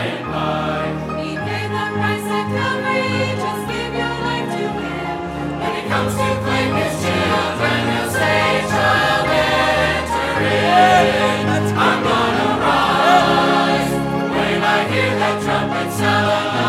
and by. He paid the price at Calvary, just give your life to Him. When He comes to claim His children, He'll say, child, enter in. I'm gonna rise when I hear that trumpet sound.